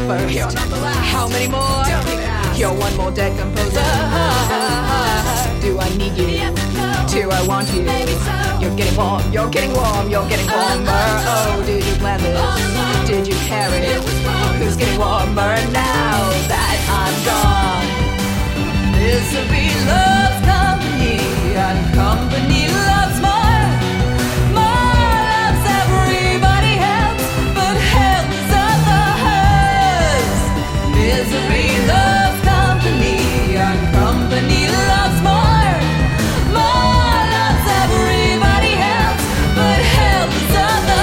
first. How many more? You're one more decomposer. Do I need you? Do I want you? You're getting warm, you're getting warm, you're getting warmer. Oh, did you plan this? Did you carry it? Who's getting warmer now that I'm gone? Misery loves company, and company loves more. More loves everybody else, but health's others. Misery loves company, and company loves more. More loves everybody else, but health's others.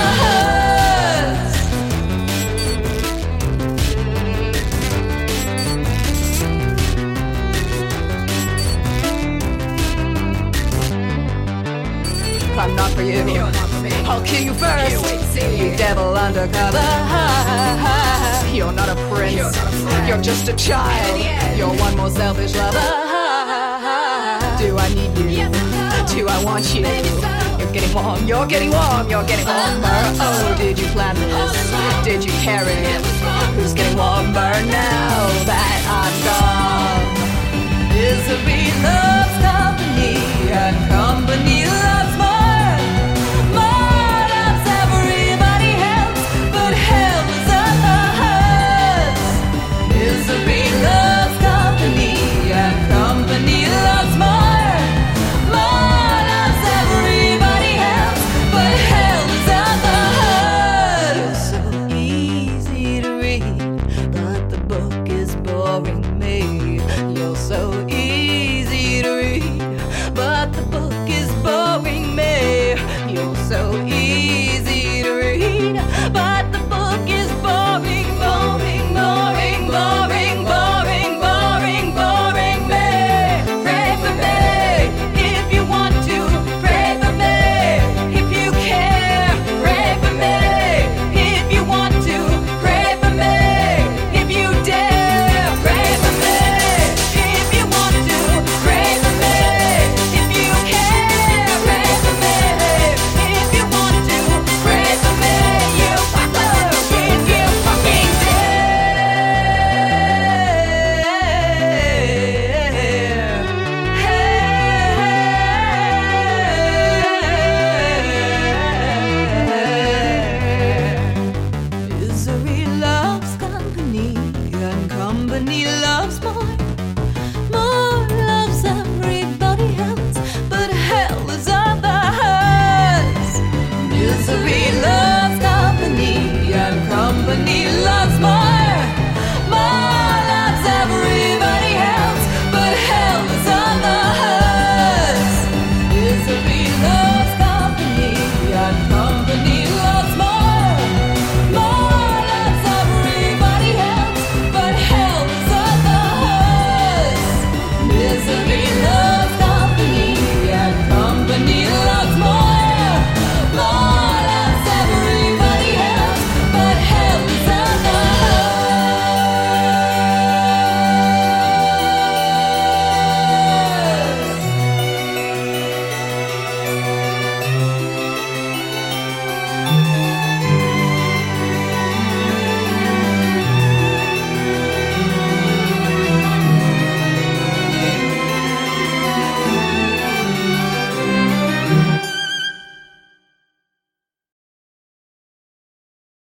I'm not for you. I'll kill you first. You devil undercover. You're not a prince. You're just a child. You're one more selfish lover. Do I need you? Do I want you? You're getting warm. You're getting warm. You're getting warmer. Oh, did you plan this? Did you carry it? Who's getting warmer now that I'm gone?